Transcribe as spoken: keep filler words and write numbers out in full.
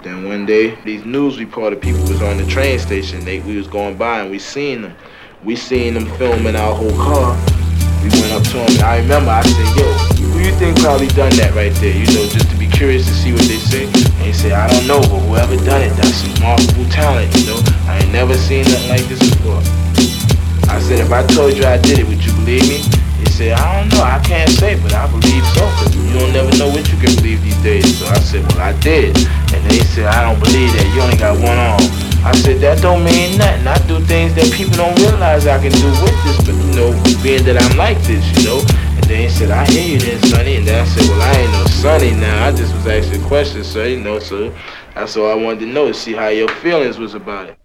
Then one day, these news reporter people was on the train station. They we was going by and we seen them. We seen them filming our whole car. We went up to him and I remember I said, yo, who you think probably done that right there? You know, just to be curious to see what they say. And he said, I don't know, but whoever done it, that's some remarkable talent, you know. I ain't never seen nothing like this before. I said, if I told you I did it, would you believe me? He said, I don't know, I can't say, but I believe so, because you don't never know what you can believe these days. So I said, well, I did. And then he said, I don't believe that, you only got one arm. I said, that don't mean nothing. I do things that people don't realize I can do with this, but you know, being that I'm like this, you know. And then he said, I hear you then, Sonny. And then I said, well, I ain't no Sonny now. I just was asking questions, so you know, so that's all I wanted to know, to see how your feelings was about it.